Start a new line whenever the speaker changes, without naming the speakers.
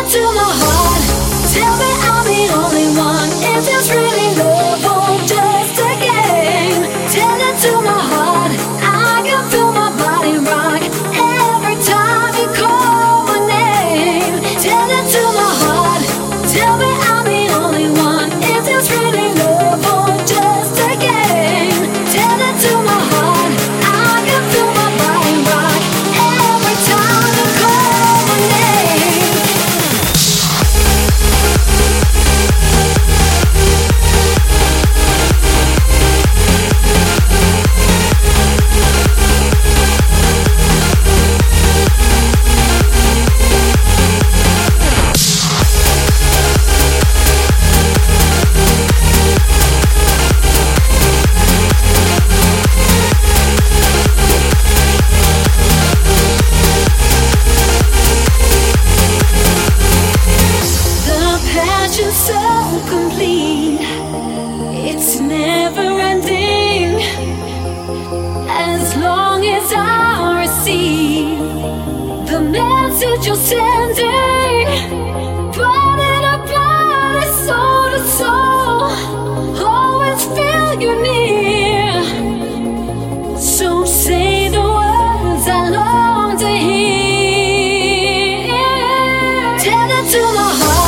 to my heart. Tell me I'm the only one. Is this really love or just a game? Tell it to my heart. I can feel my body rock every time you call my name. Tell it to my heart. Tell me I'm the only one. Is this really love or just a game? Tell it to my heart. I can feel my body rock every time you call my name. The passion's so complete, it's never ending. As long as I receive the message you're sending, body to body, soul to soul, always feel you near. So say the words I long to hear. Tell it to my heart.